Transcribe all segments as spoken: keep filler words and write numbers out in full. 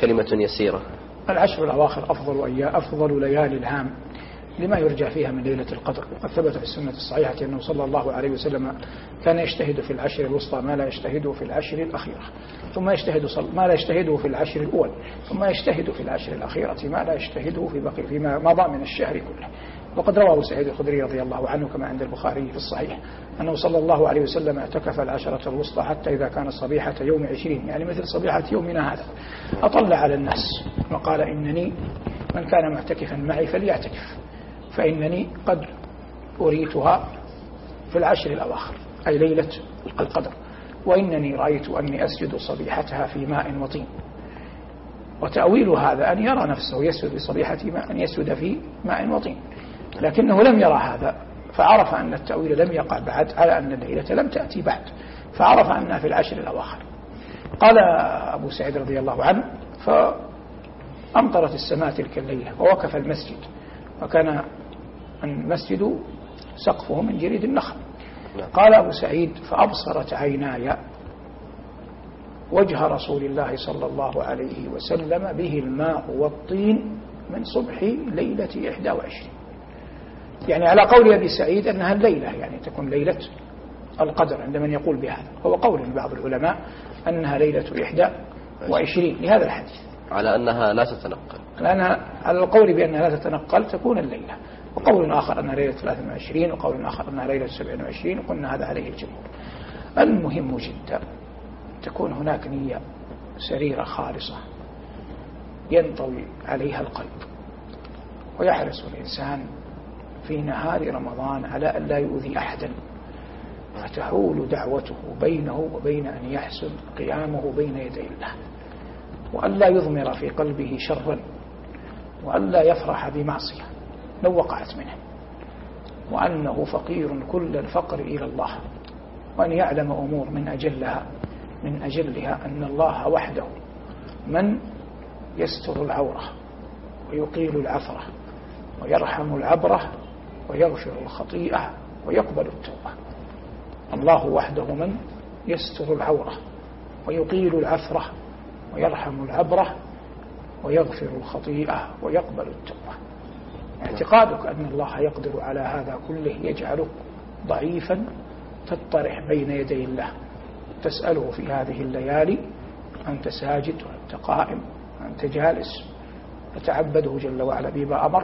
كلمة يسيرة. العشر الأواخر أفضل أيام أفضل ليالي العام لما يرجى فيها من ليلة القدر. وقد ثبت في السنة الصحيحة أنه صلى الله عليه وسلم كان يجتهد في العشر الوسطى ما لا يجتهده في العشر الأخيرة، ثم يجتهد ما لا يجتهده في العشر الأول، ثم يجتهد في العشر الأخيرة ما لا يجتهده في بقي فيما مضى من الشهر كله. وقد روى أبو سعيد الخدري رضي الله عنه كما عند البخاري في الصحيح أنه صلى الله عليه وسلم اعتكف العشرة الوسطى حتى إذا كان صبيحة يوم عشرين، يعني مثل صبيحة يومنا هذا، أطلع على الناس وقال إنني من كان معتكفا معي فليعتكف، فإنني قد أريتها في العشر الأواخر أي ليلة القدر، وإنني رأيت أني أسجد صبيحتها في ماء وطين. وتأويل هذا أن يرى نفسه يسجد بصبيحة ماء، أن يسجد في ماء وطين، لكنه لم يرى هذا، فعرف أن التأويل لم يقع بعد على أن الليلة لم تأتي بعد، فعرف أنها في العشر الأواخر. قال أبو سعيد رضي الله عنه فأمطرت السماء تلك الليلة ووقف المسجد، وكان المسجد سقفه من جريد النخل. قال أبو سعيد فأبصرت عيناي وجه رسول الله صلى الله عليه وسلم به الماء والطين من صبح ليلة إحدى وعشرين، يعني على قول أبي سعيد أنها الليلة، يعني تكون ليلة القدر عند من يقول بهذا. هو قول بعض العلماء أنها ليلة إحدى وعشرين لهذا الحديث، على أنها لا تتنقل، لأنها على القول بأنها لا تتنقل تكون الليلة، وقول آخر أنها ليلة ثلاثة وعشرين، وقول آخر أنها ليلة سبعة وعشرين، وقلنا هذا عليه الجمهور. المهم جدا تكون هناك نية سريرة خالصة ينطوي عليها القلب، ويحرص الإنسان في نهار رمضان على أن لا يؤذي أحدا، فتحول دعوته بينه وبين أن يحسن قيامه بين يدي الله، وأن لا يضمر في قلبه شرا، وأن لا يفرح بمعصية لو وقعت منه، وأنه فقير كل الفقر إلى الله، وأن يعلم أمور من أجلها من أجلها أن الله وحده من يستر العورة ويقيل العثرة ويرحم العبرة ويغفر الخطيئة ويقبل التوبة. الله وحده من يستر العورة ويقيل العثرة ويرحم العبرة ويغفر الخطيئة ويقبل التوبة. اعتقادك أن الله يقدر على هذا كله يجعلك ضعيفا تطرح بين يدي الله، تسأله في هذه الليالي أنت ساجد وأنت قائم وأنت جالس، فتعبده جل وعلا بما أمر،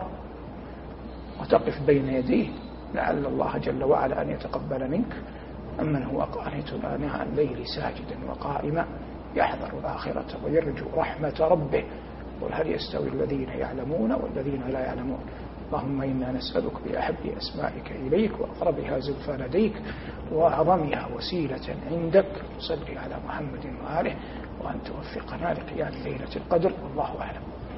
وتقف بين يديه لعل الله جل وعلا أن يتقبل منك. أمن هو قانت آناء الليل ساجدا وقائما يحذر الآخرة ويرجو رحمة ربه، قل هل يستوي الذين يعلمون والذين لا يعلمون. اللهم إنا نسألك بأحب أسمائك إليك وأقربها زلفى لديك وأعظمها وسيلة عندك، صل على محمد وآله، وأن توفقنا لقيام ليلة القدر، والله أعلم.